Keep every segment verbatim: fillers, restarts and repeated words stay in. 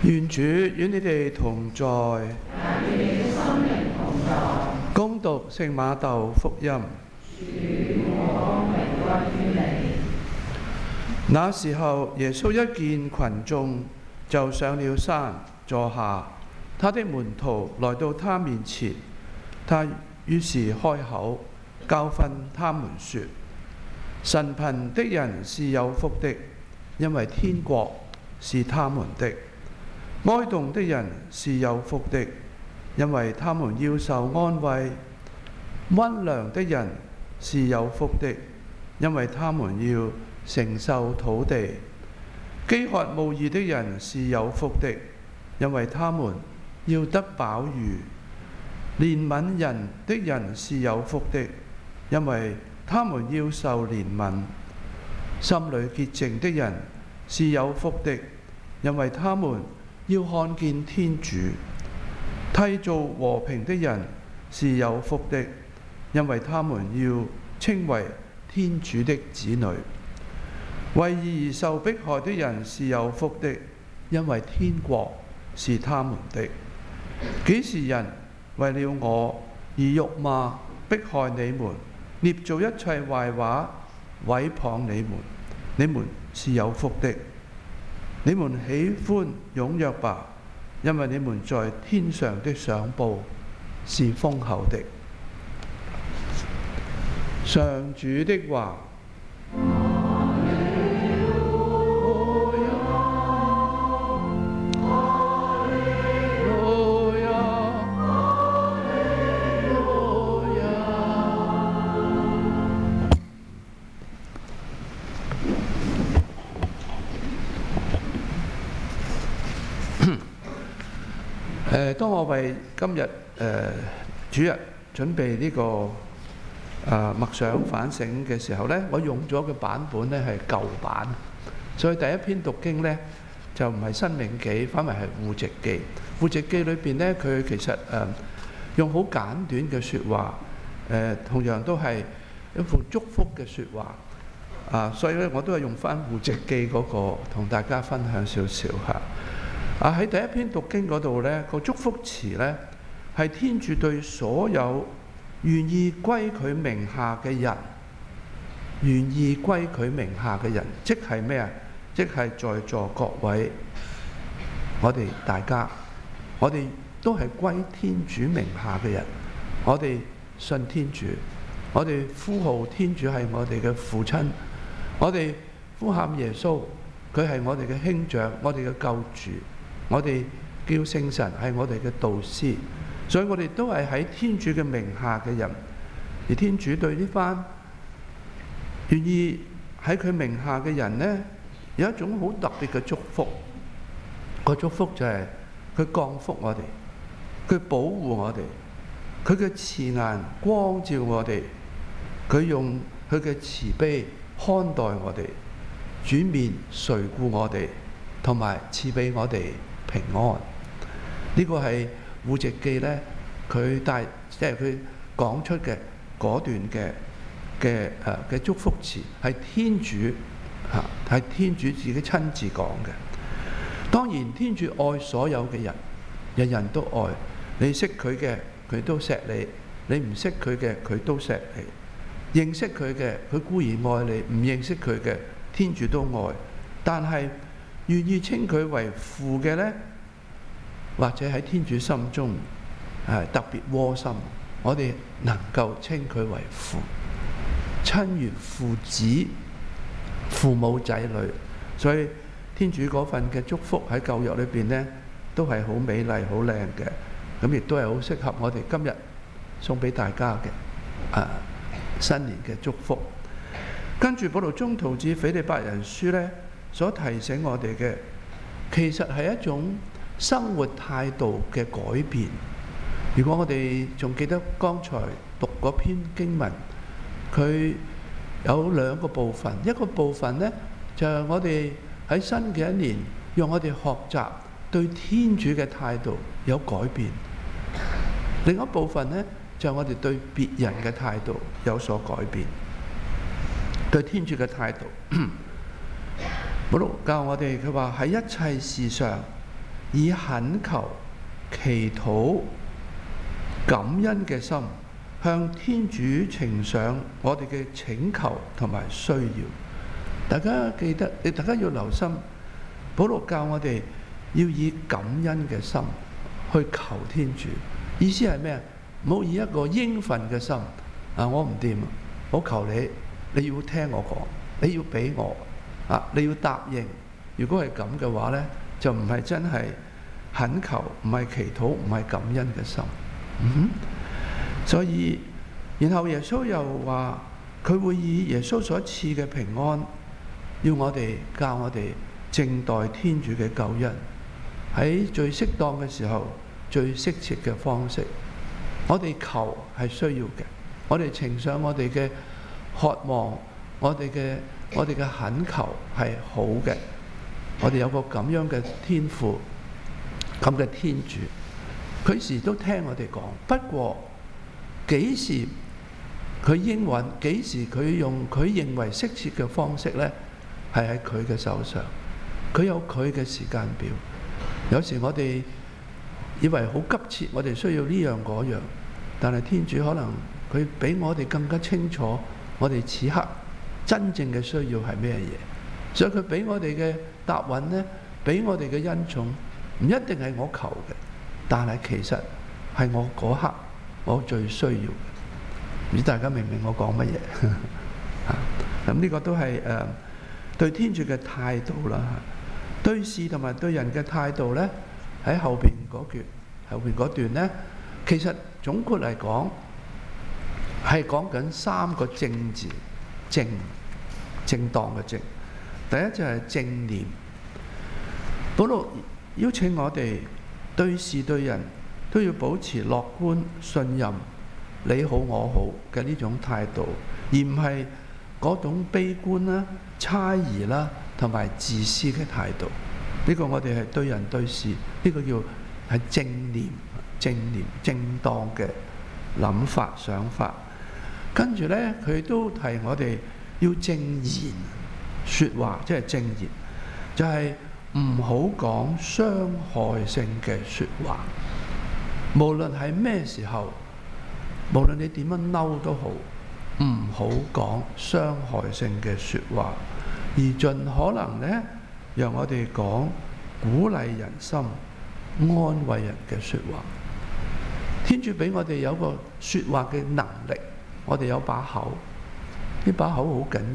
願主與你哋同在，恭讀聖馬竇福音。那時候，耶穌一見群眾，就上了山坐下。他的門徒來到他面前，他於是開口教訓他們說：神貧的人是有福的，因為天國是他們的；哀慟的人是有福的，因為他們要受安慰；溫良的人是有福的，因為他們要承受土地；飢渴慕義的人是有福的，因為他們要得飽飫；憐憫人的人是有福的，因為他們要受憐憫；心裏潔淨的人是有福的，因為他們要看見天主；締造和平的人是有福的，因為他們要稱為天主的子女；為義而受迫害的人是有福的，因為天國是他們的。幾時人為了我而辱罵迫害你們，捏造一切壞話毀謗你們，你們是有福的。你們喜歡踴躍吧，因為你們在天上的賞報是豐厚的。上主的話。誒，當我為今日誒、呃、主日準備呢、這個啊、呃、默想反省嘅時候呢，我用咗嘅版本呢係舊版，所以第一篇讀經呢就唔係《申命記》，反為係《戶籍記》。《戶籍記》裏邊呢，佢其實誒、呃、用好簡短嘅説話，誒、呃、同樣都係一副祝福嘅説話啊，所以咧我都係用翻《戶籍記》嗰個同大家分享少少嚇。啊！喺第一篇讀經嗰度呢，個祝福詞呢係天主對所有願意歸佢名下嘅人，願意歸佢名下嘅人，即係咩啊？即係在座各位，我哋大家，我哋都係歸天主名下嘅人，我哋信天主，我哋呼號天主係我哋嘅父親，我哋呼喊耶穌，佢係我哋嘅兄長，我哋嘅救主。我哋叫聖神係我哋嘅導師，所以我哋都係喺天主嘅名下嘅人。而天主對呢班願意喺佢名下嘅人呢，有一種好特別嘅祝福。個祝福就係佢降福我哋，佢保護我哋，佢嘅慈顏光照我哋，佢用佢嘅慈悲看待我哋，轉面垂顧我哋，同埋賜俾我哋平安。呢、這個係戶籍記呢，佢帶即係佢講出嘅嗰段嘅嘅誒嘅祝福詞，係天主嚇，係天主自己親自講嘅。當然，天主愛所有嘅人，人人都愛。你識佢嘅，佢都錫你；你唔識佢嘅，佢都錫你。認識佢嘅，佢固然愛你；唔認識佢嘅，天主都愛。但係願意稱佢為父嘅呢，或者喺天主心中係特別窩心，我哋能夠稱佢為父，親如父子、父母仔女。所以天主嗰份嘅祝福喺舊約裏邊呢，都係好美麗、好靚嘅。咁亦都係好適合我哋今日送俾大家嘅啊新年嘅祝福。跟住保祿宗徒致斐理伯人書呢，所提醒我哋嘅，其實係一種生活態度嘅改變。如果我哋仲記得剛才讀嗰篇經文，佢有兩個部分，一個部分呢，就係我哋喺新嘅一年，讓我哋學習對天主嘅態度有改變；另一部分呢，就係我哋對別人嘅態度有所改變。對天主嘅態度，保祿教我哋，佢話喺一切事上以懇求、祈禱、感恩嘅心，向天主呈上我哋嘅請求同埋需要。大家記得，你大家要留心，保羅教我哋要以感恩嘅心去求天主。意思係咩啊？唔好以一個應份嘅心啊！我唔掂啊，我求你，你要聽我講，你要俾我啊，你要答應。如果係咁嘅話呢，就唔係真係懇求，唔係祈禱，唔係感恩嘅心。嗯，所以然後耶穌又話佢會以耶穌所賜嘅平安，要我哋教我哋靜待天主嘅救恩，喺最適當嘅時候，最適切嘅方式。我哋求係需要嘅，我哋呈上我哋嘅渴望，我哋嘅我哋嘅懇求係好嘅。我哋有個咁樣嘅天父，咁嘅天主，佢時都聽我哋講。不過幾時佢應允，幾時佢用佢認為適切嘅方式呢？係喺佢嘅手上。佢有佢嘅時間表。有時我哋以為好急切，我哋需要呢樣嗰樣，但係天主可能佢比我哋更加清楚，我哋此刻真正嘅需要係咩嘢，所以佢俾我哋嘅答允呢，俾我哋嘅恩寵，唔一定係我求嘅，但係其實係我嗰刻我最需要嘅。唔知大家明唔明我講乜嘢？咁呢個都係誒對天主嘅態度啦，對事同埋對人嘅態度呢。喺後邊嗰段，後邊嗰段呢，其實總括嚟講係講緊三個正字，正正當嘅正。第一就係正念。保羅邀請我哋對事對人都要保持樂觀、信任、你好我好嘅呢種態度，而唔係嗰種悲觀啦、猜疑啦同埋自私嘅態度。呢個我哋係對人對事，呢個叫係正念、正念、正當嘅諗法、想法。跟住呢，佢都提我哋要正言説話，即係正言，就係唔好講傷害性嘅説話。無論係咩時候，無論你點樣嬲都好，唔好講傷害性嘅説話，而盡可能呢，讓我哋講鼓勵人心、安慰人嘅説話。天主俾我哋有個説話嘅能力，我哋有把口，呢把口好緊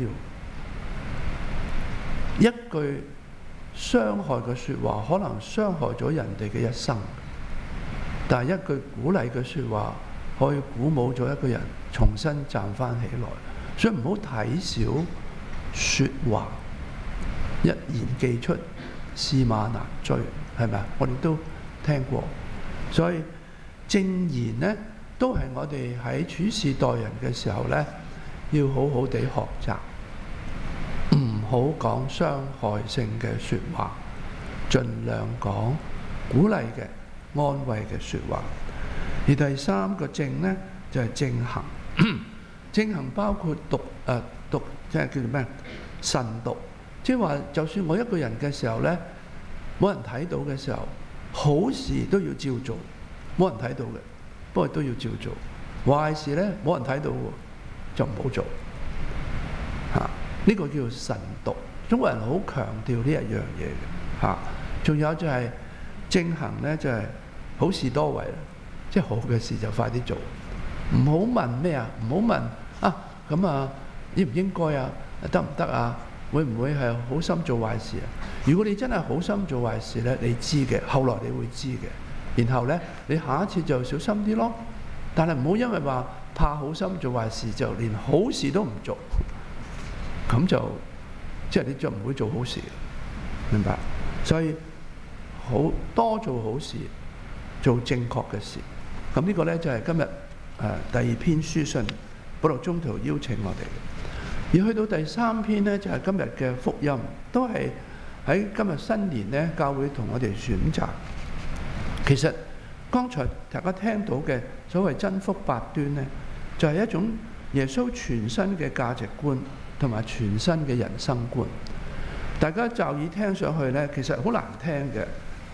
要。一句傷害嘅説話，可能傷害咗人哋嘅一生，但係一句鼓勵嘅説話，可以鼓舞咗一個人重新站翻起來。所以唔好睇小説話。一言既出，駟馬難追，係咪啊？我哋都聽過，所以正言呢，都係我哋喺處事待人嘅時候呢，要好好地學習，唔好講傷害性嘅説話，盡量講鼓勵嘅、安慰嘅説話。而第三個正呢，就係、是、正行。正行包括讀誒、呃、讀，即係叫做咩？慎獨。即係話，就算我一個人嘅時候呢，冇人睇到嘅時候，好事都要照做，冇人睇到嘅，不過都要照做。壞事呢，冇人睇到喎，就唔好做。嚇、啊，呢、這個叫慎獨。中國人好強調呢一樣嘢嘅嚇。仲、啊、有就係正行呢，就係、是、好事多為啦，即係好嘅事就快啲做，唔好問咩啊，唔好問啊咁啊應唔應該啊，得唔得啊？會唔會係好心做壞事啊？如果你真係好心做壞事呢，你知嘅，後來你會知嘅。然後呢，你下一次就小心啲咯。但係唔好因為話怕好心做壞事，就連好事都唔做，咁就即係你就唔會做好事，明白？所以好多做好事，做正確嘅事。咁呢個呢，就係今日誒第二篇書信，保羅中途邀請我哋。而去到第三篇呢，就係今日嘅福音，都係喺今日新年呢，教會同我哋選擇。其實剛才大家聽到嘅所謂真福八端呢，就係一種耶穌全新嘅價值觀同埋全新嘅人生觀。大家驟耳聽上去呢，其實好難聽嘅，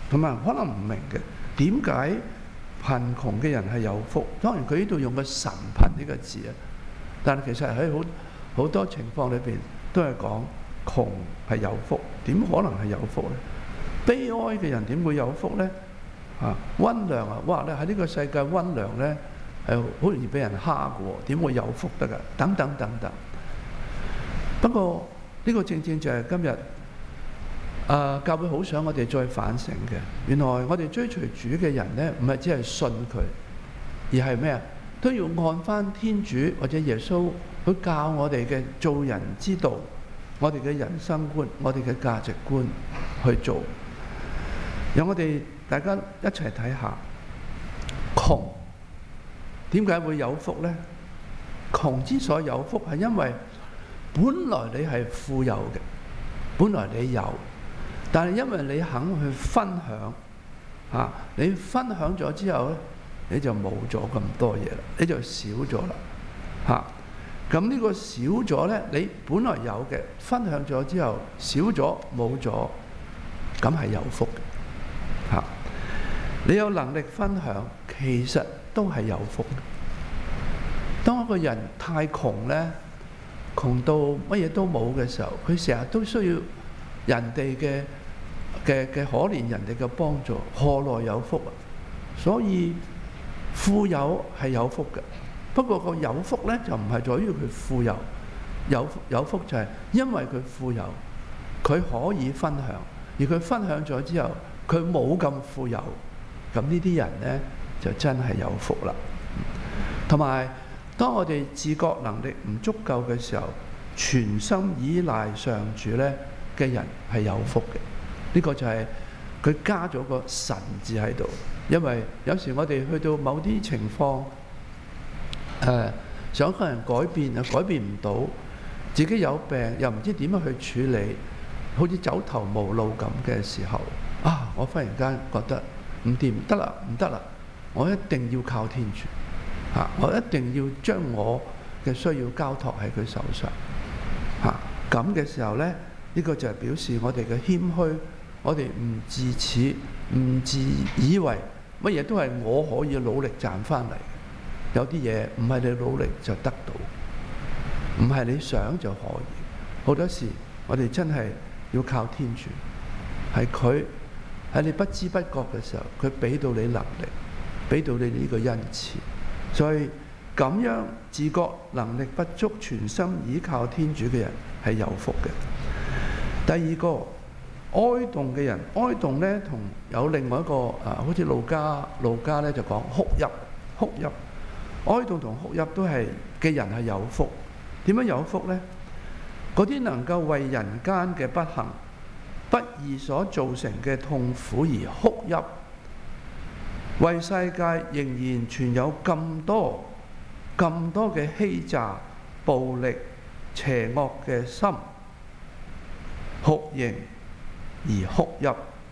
同埋可能唔明嘅點解貧窮嘅人係有福。當然佢呢度用個神貧呢個字啊，但係其實喺好好多情況裏邊都係講窮係有福。點可能係有福呢？悲哀嘅人點會有福呢？啊，溫良啊，哇！你喺呢個世界溫良呢係好容易俾人蝦嘅喎，點會有福得㗎？等等等等。不過呢個正正就係今日啊，教會好想我哋再反省嘅。原來我哋追隨主嘅人呢，唔係只係信佢，而係咩啊？都要按翻天主或者耶穌佢教我哋嘅做人之道，我哋嘅人生觀，我哋嘅價值觀去做。讓我哋大家一齊睇下，窮點解會有福呢？窮之所以有福係因為本來你係富有嘅，本來你有，但係因為你肯去分享，嚇、啊、你分享咗之後咧，你就冇咗咁多嘢啦，你就少咗啦，嚇。咁呢個少咗咧，你本來有嘅分享咗之後少咗冇咗，咁係有福嘅，嚇、啊。你有能力分享，其實都係有福嘅。當一個人太窮咧，窮到乜嘢都冇嘅時候，佢成日都需要人哋嘅嘅嘅可憐人哋嘅幫助，何來有福啊？所以富有係有福嘅，不過個有福咧就唔係在於佢富有，有有福就係因為佢富有，佢可以分享，而佢分享咗之後，佢冇咁富有，咁呢啲人咧就真係有福啦。同埋當我哋自覺能力唔足夠嘅時候，全心依賴上主咧嘅人係有福嘅。呢個就係佢加咗個神字喺度，因為有時我哋去到某啲情況，誒想個人改變又改變唔到，自己有病又唔知點樣去處理，好似走投無路咁嘅時候，啊！我忽然間覺得唔掂，唔得啦，唔得啦，我一定要靠天主。嚇！我一定要將我嘅需要交託喺佢手上。嚇！咁嘅時候咧，呢個就係表示我哋嘅謙虛，我哋唔自恃，唔自以為乜嘢都係我可以努力賺翻嚟。有啲嘢唔係你努力就得到，唔係你想就可以。好多時我哋真係要靠天主，係佢喺你不知不覺嘅時候，佢俾到你能力，俾到你呢個恩賜。所以咁樣自覺能力不足，全心倚靠天主嘅人係有福嘅。第二個哀慟嘅人，哀慟咧同有另外一個啊，好似路加路加咧就講哭泣，哭泣，哀慟同哭泣都係嘅人係有福。點樣有福呢？嗰啲能夠為人間嘅不幸、不義所造成嘅痛苦而哭泣，為世界仍然存有咁多咁多嘅欺詐、暴力、邪惡嘅心，酷刑而哭泣，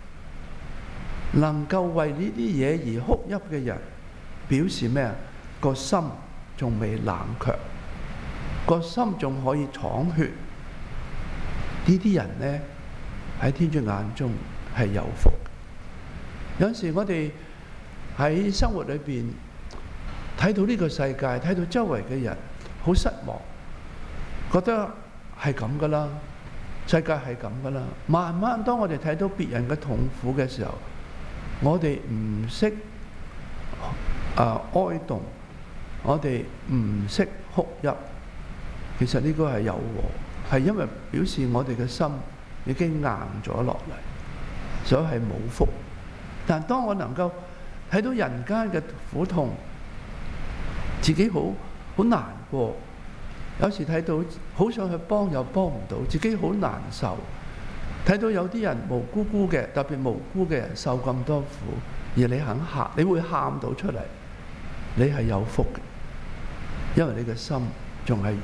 能夠為呢啲嘢而哭泣嘅人，表示咩啊？個心仲未冷卻，個心仲可以淌血。呢啲人呢，喺天主眼中係有福。有時我哋喺生活裏邊睇到呢個世界，睇到周圍嘅人好失望，覺得係咁噶啦，世界係咁噶啦。慢慢當我哋睇到別人嘅痛苦嘅時候，我哋唔識啊哀慟，我哋唔識哭泣。其實呢個係有禍，係因為表示我哋嘅心已經硬咗落嚟，所以係冇福。但當我能夠睇到人間嘅苦痛，自己好好難過，有時睇到好想去幫又幫唔到，自己好難受。睇到有啲人無辜辜嘅，特別無辜嘅人受咁多苦，而你肯喊，你會喊到出嚟，你係有福嘅，因為你嘅心仲係軟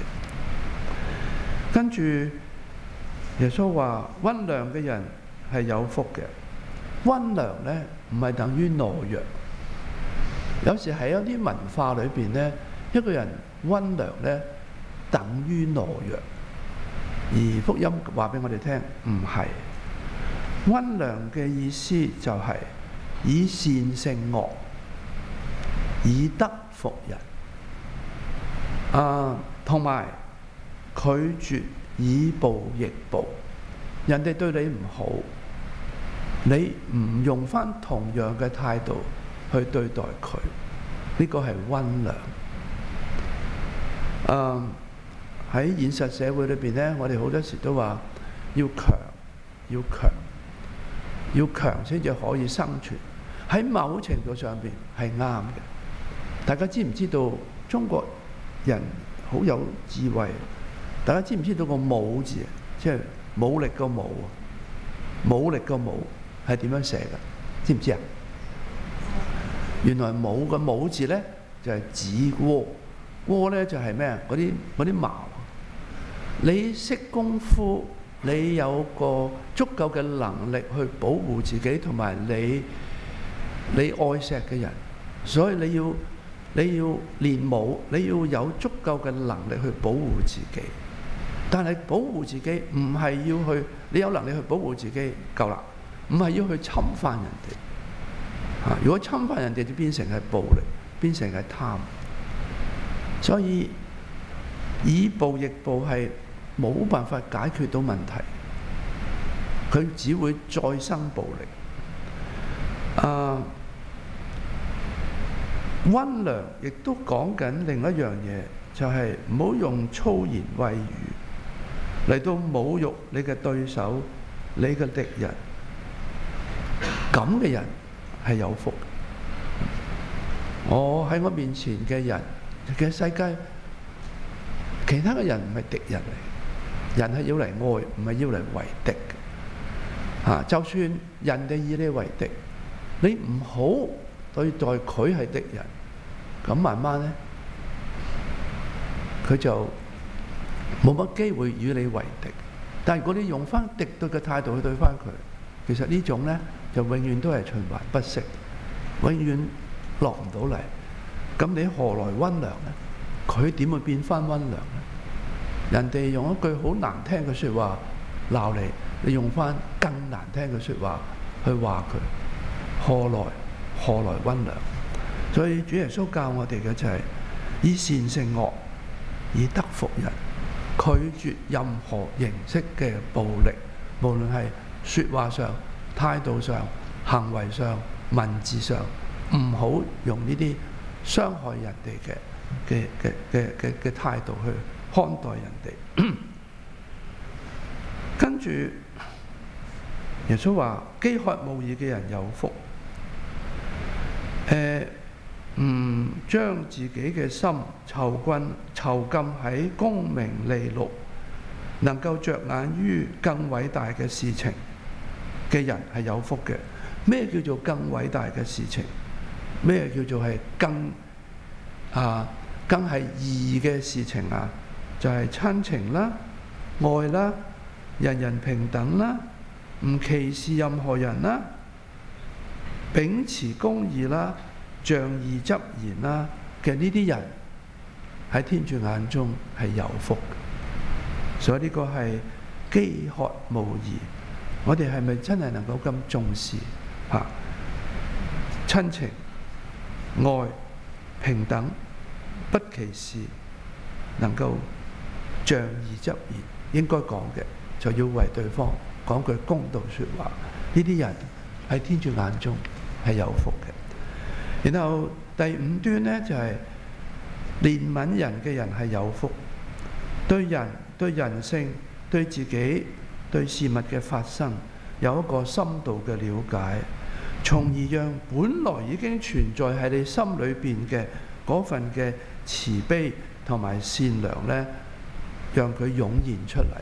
嘅。跟住耶穌話：溫良嘅人係有福嘅。溫良咧唔係等於懦弱，有時喺一啲文化裏邊咧，一個人溫良咧等於懦弱，而福音話俾我哋聽唔係。 溫良嘅意思就係以善勝惡，以德服人。啊，同埋拒絕以暴易暴。人哋對你唔好，你唔用返同樣嘅態度去對待佢，呢個係溫良。啊，喺現實社會裏邊呢，我哋好多時都話要強，要強，要強先至可以生存。喺某程度上邊係啱嘅。大家知唔知道中國人好有智慧？大家知唔知道個武字，即係武力個武，武力個武係點樣寫㗎？知唔知啊？原來武個武字咧就係指窩，窩咧就係咩啊？嗰啲嗰啲矛。你識功夫，你有個足夠嘅能力去保護自己，同埋你你愛錫嘅人，所以你要你要練武，你要有足夠嘅能力去保護自己。但係保護自己唔係要去，你有能力去保護自己夠啦，唔係要去侵犯人哋。啊，如果侵犯人哋就變成係暴力，變成係貪。所以以暴易暴係冇辦法解決到問題，佢只會再生暴力。啊，溫良亦都講緊另一樣嘢，就係唔好用粗言穢語嚟到侮辱你嘅對手、你嘅敵人。咁嘅人係有福。我喺我面前嘅人嘅世界，其他嘅人唔係敵人嚟，人係要嚟愛，唔係要嚟為敵嘅。啊，就算人哋以你為敵，你唔好對待佢係敵人，咁慢慢咧，佢就冇乜機會與你為敵。但係如果你用翻敵對嘅態度去對翻佢，其實呢種咧就永遠都係循環不息，永遠落唔到嚟。咁你何來溫良咧？佢點會變翻溫良咧？人哋用一句好難聽嘅説話鬧你，你用翻更難聽嘅説話去話佢，何來何來溫良？所以主耶穌教我哋嘅就係以善勝惡，以德服人，拒絕任何形式嘅暴力，無論係説話上、態度上、行為上、文字上，唔好用呢啲傷害人哋嘅嘅嘅嘅嘅嘅態度去看待人哋。跟住耶穌話：飢渴慕義嘅人有福。誒，唔將自己嘅心囚困囚禁喺功名利祿，能夠着眼於更偉大嘅事情嘅人係有福嘅。咩叫做更偉大嘅事情？咩叫做係更啊更係義嘅事情啊？就係親情啦、愛啦、人人平等啦、唔歧視任何人啦、秉持公義啦、仗義執言啦嘅呢啲人喺天主眼中係有福嘅。所以呢個係飢渴慕義。我哋係咪真係能夠咁重視嚇親情、愛、平等、不歧視，能夠仗義執言？應該講嘅就要為對方講句公道説話。呢啲人喺天主眼中係有福嘅。然後第五端呢，就係憐憫人嘅人係有福，對人、對人性、對自己、對事物嘅發生有一個深度嘅了解，從而讓本來已經存在喺你心裏邊嘅嗰份嘅慈悲同埋善良呢，讓佢湧現出嚟。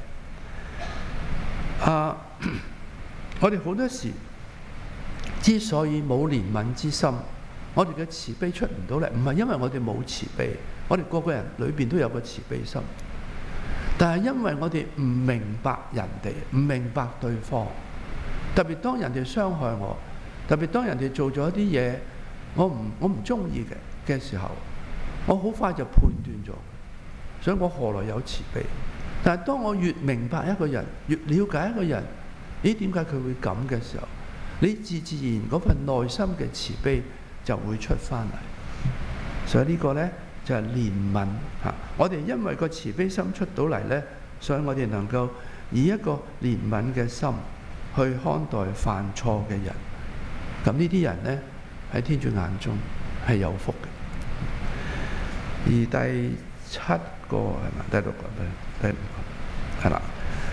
啊，我哋好多時之所以冇憐憫之心，我哋嘅慈悲出唔到嚟，唔係因為我哋冇慈悲，我哋個個人裏邊都有個慈悲心，但係因為我哋唔明白人哋，唔明白對方。特別當人哋傷害我，特別當人哋做咗一啲嘢我唔我唔中意嘅嘅時候，我好快就判斷咗，所以我何來有慈悲？但係當我越明白一個人，越了解一個人， 咦，點解佢會咁嘅時候，你自自然嗰份內心嘅慈悲就會出翻嚟。所以呢個呢，就係憐憫嚇。我哋因為個慈悲心出到嚟呢，所以我哋能夠以一個憐憫嘅心去看待犯錯嘅人。咁呢啲人呢，喺天主眼中係有福嘅。而第七個係咪？第六個，第六個係啦。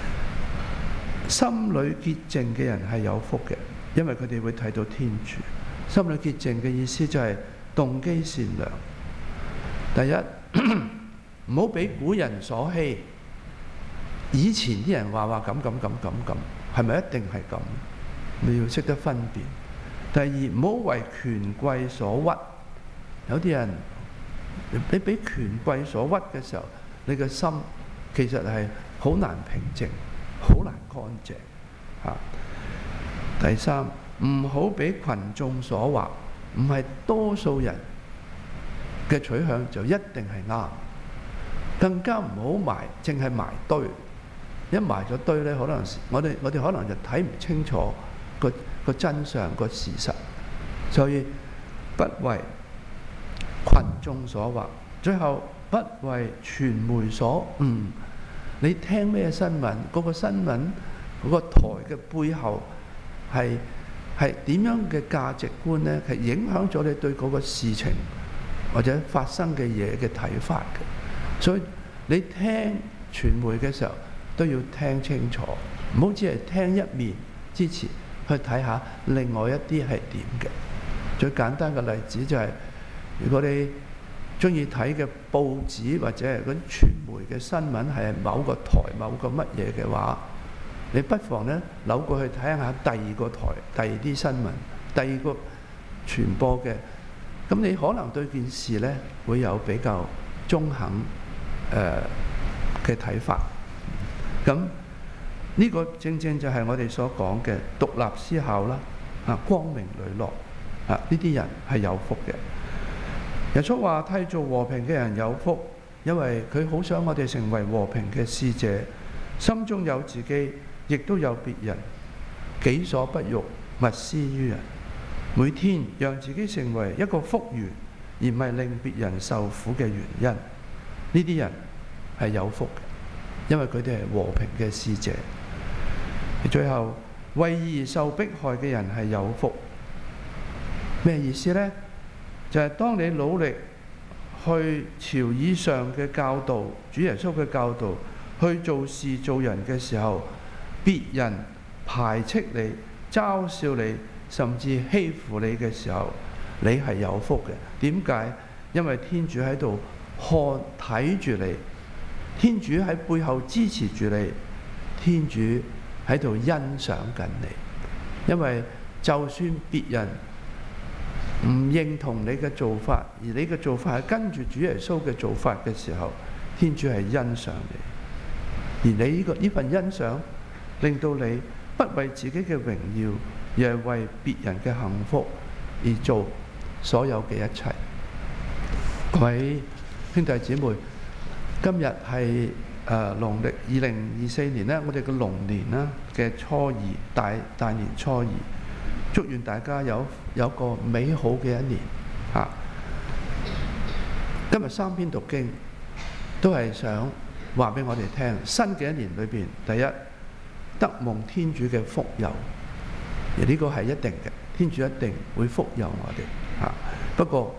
心裏潔淨嘅人係有福嘅，因為佢哋會睇到天主。心裏潔淨嘅意思就係動機善良。第一，唔好俾古人所欺。以前啲人話話咁咁咁咁咁，係咪一定係咁？你要識得分辨。第二，唔好為權貴所屈。有啲人你俾權貴所屈嘅時候，你嘅心其實係好難平靜，好難乾淨嚇。第三，唔好俾群眾所惑，唔係多數人嘅取向就一定係啱，更加唔好埋，淨係埋堆。一埋咗堆咧，可能我哋我哋可能就睇唔清楚個個真相個事實，所以不為群眾所惑。最後不為傳媒所誤。你聽咩新聞？嗰個新聞嗰個台嘅背後係係點樣嘅價值觀呢？係影響咗你對嗰個事情或者發生嘅嘢嘅睇法嘅。所以你聽傳媒嘅時候都要聽清楚，唔好只係聽一面之前去睇下另外一啲係點嘅。最簡單嘅例子就係，如果你中意睇嘅報紙或者係嗰啲傳媒嘅新聞係某個台某個乜嘢嘅話，你不妨呢扭過去睇下第二個台第二啲新聞，第二個傳播嘅，咁你可能對件事呢會有比較中肯誒嘅睇法。咁呢個正正就係我哋所講嘅獨立思考啦，啊光明磊落啊，呢啲人係有福嘅。耶穌話：締造和平嘅人有福，因為佢好想我哋成為和平嘅使者，心中有自己，亦都有別人，己所不欲，勿施於人。每天讓自己成為一個福源，而唔係令別人受苦嘅原因。呢啲人係有福嘅，因為佢哋係和平嘅使者。最後，為義受迫害嘅人係有福。咩意思呢？就係當你努力去朝以上嘅教導，主耶穌嘅教導，去做事做人嘅時候，別人排斥你、嘲笑你，甚至欺負你嘅時候，你係有福嘅。點解？因為天主喺度看睇住你，天主喺背後支持住你，天主喺度欣賞緊你。因為就算別人唔認同你嘅做法，而你嘅做法係跟住主耶穌嘅做法嘅時候，天主係欣賞你。而你呢個呢份欣賞，令到你不為自己嘅榮耀，而係為別人嘅幸福而做所有嘅一切。各位兄弟姊妹，今日係誒農曆二零二四年呢，我哋嘅龍年啦嘅初二，大大年初二。祝願大家有有個美好嘅一年嚇、啊。今日三篇讀經都係想話俾我哋聽，新嘅一年裏邊，第一得蒙天主嘅福佑，而呢個係一定嘅，天主一定會福佑我哋嚇、啊。不過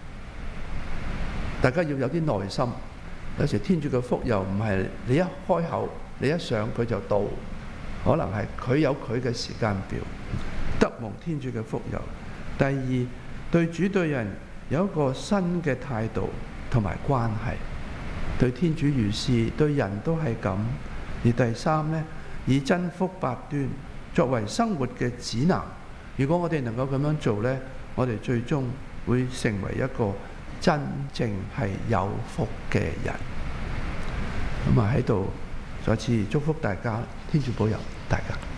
大家要有啲耐心，有時天主嘅福佑唔係你一開口，你一上佢就到，可能係佢有佢嘅時間表。得蒙天主嘅福佑。第二，對主對人有一個新嘅態度同埋關係，對天主如是，對人都係咁。而第三呢，以真福八端作為生活嘅指南。如果我哋能夠咁樣做呢，我哋最終會成為一個真正係有福嘅人。咁啊喺度再次祝福大家，天主保佑大家。